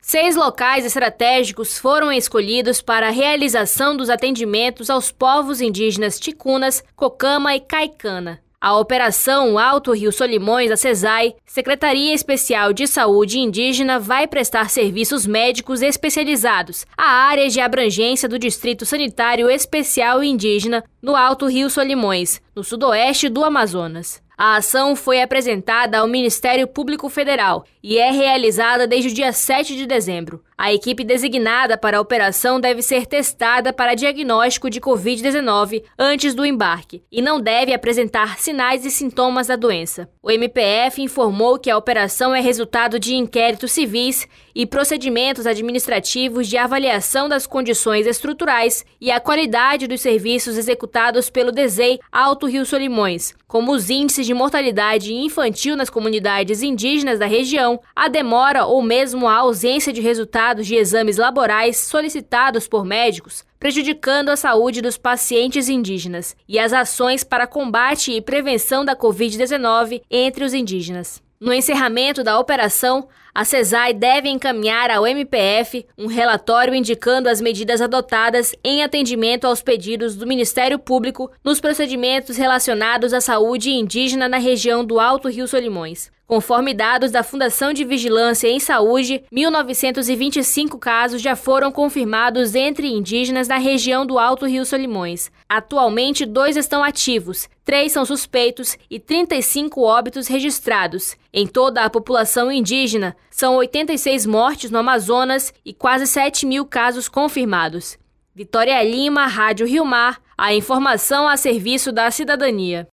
6 locais estratégicos foram escolhidos para a realização dos atendimentos aos povos indígenas Ticunas, Cocama e Caicana. A Operação Alto Rio Solimões, da SESAI, Secretaria Especial de Saúde Indígena, vai prestar serviços médicos especializados a áreas de abrangência do Distrito Sanitário Especial Indígena no Alto Rio Solimões, no sudoeste do Amazonas. A ação foi apresentada ao Ministério Público Federal e é realizada desde o dia 7 de dezembro. A equipe designada para a operação deve ser testada para diagnóstico de Covid-19 antes do embarque e não deve apresentar sinais e sintomas da doença. O MPF informou que a operação é resultado de inquéritos civis e procedimentos administrativos de avaliação das condições estruturais e a qualidade dos serviços executados pelo DESEI Alto Rio Solimões, como os índices de mortalidade infantil nas comunidades indígenas da região, a demora ou mesmo a ausência de resultados de exames laborais solicitados por médicos, prejudicando a saúde dos pacientes indígenas, e as ações para combate e prevenção da Covid-19 entre os indígenas. No encerramento da operação, a SESAI deve encaminhar ao MPF um relatório indicando as medidas adotadas em atendimento aos pedidos do Ministério Público nos procedimentos relacionados à saúde indígena na região do Alto Rio Solimões. Conforme dados da Fundação de Vigilância em Saúde, 1.925 casos já foram confirmados entre indígenas na região do Alto Rio Solimões. Atualmente, 2 estão ativos, 3 são suspeitos e 35 óbitos registrados. Em toda a população indígena, são 86 mortes no Amazonas e quase 7.000 casos confirmados. Vitória Lima, Rádio Rio Mar, a informação a serviço da cidadania.